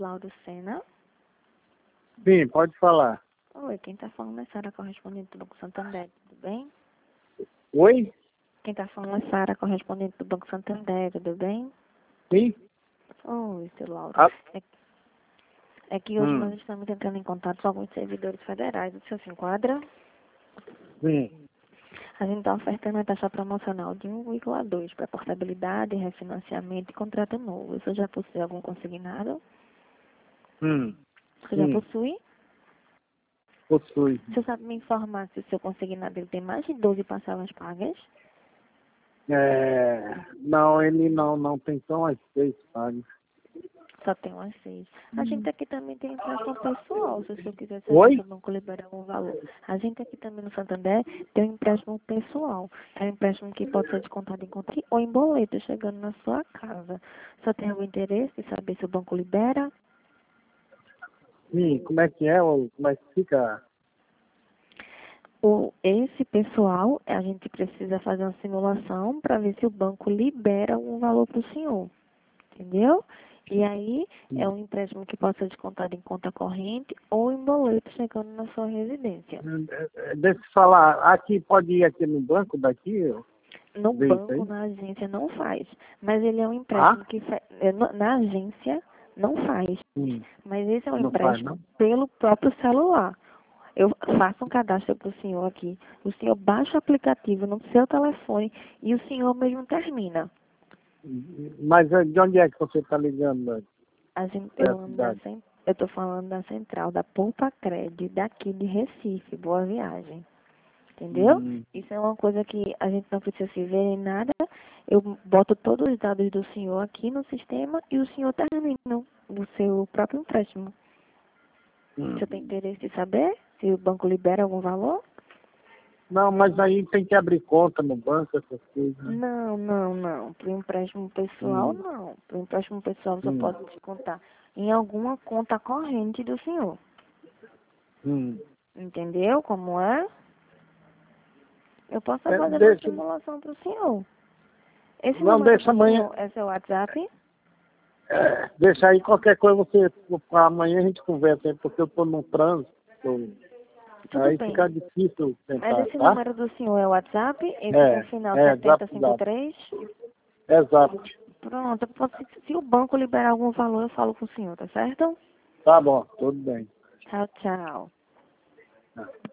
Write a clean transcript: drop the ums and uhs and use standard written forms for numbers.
Lauro Sena. Sim, pode falar. Oi, quem está falando é Sara, correspondente do Banco Santander, tudo bem? Oi? Quem está falando é Sara, correspondente do Banco Santander, tudo bem? Sim? Oi, seu Lauro. Ah, É que hoje nós estamos entrando em contato com alguns servidores federais. O senhor se enquadra? sim. A gente está ofertando a taxa promocional de 1,2 para portabilidade, refinanciamento e contrato novo. O senhor já possui algum consignado? Você já Sim, possui? possui. O senhor sabe me informar se o seu consignado ele tem mais de 12 parcelas pagas? Não, ele não tem só as 6 pagas. Só tem umas 6. A gente aqui também tem empréstimo pessoal, se o senhor quiser saber se Oi? o banco libera algum valor. A gente aqui também no Santander tem um empréstimo pessoal. É um empréstimo que pode ser descontado em conta ou em boleto, chegando na sua casa. Só tem algum interesse em saber se o banco libera? Sim, como é que é? Como é que fica? Esse pessoal, a gente precisa fazer uma simulação para ver se o banco libera algum valor para o senhor. Entendeu? E aí é um empréstimo que pode ser descontado em conta corrente ou em boleto chegando na sua residência. Deixa eu falar, aqui pode ir aqui no banco daqui? No Ver isso banco, aí? na agência, não faz. Mas ele é um Ah? empréstimo que na agência não faz. Sim, Mas esse é um não faz empréstimo não? pelo próprio celular. Eu faço um cadastro para o senhor aqui. O senhor baixa o aplicativo no seu telefone e o senhor mesmo termina. Mas de onde é que você está ligando? Eu estou falando da central da Poupa Cred, daqui de Recife, Boa Viagem. Entendeu? Hum, Isso é uma coisa que a gente não precisa se ver em nada. Eu boto todos os dados do senhor aqui no sistema e o senhor termina o seu próprio empréstimo. Você tem interesse em saber se o banco libera algum valor? Não, mas aí tem que abrir conta no banco, essas coisas. Né? Não. Para o empréstimo pessoal, Hum, não. Para o empréstimo pessoal, você hum, pode descontar em alguma conta corrente do senhor. hum. Entendeu como é? Eu posso fazer uma Deixa, simulação para o senhor. Esse não, número deixa do amanhã. senhor é seu WhatsApp? Deixa aí qualquer coisa você. Amanhã a gente conversa aí, porque eu estou no trânsito. Tudo Aí bem. fica difícil Mas tentar, esse tá? número do senhor é o WhatsApp? Esse com final Exato, exato. 7053? Exato. Pronto. Se o banco liberar algum valor, eu falo com o senhor, tá certo? Tá bom, tudo bem. Tchau, tchau. Tá.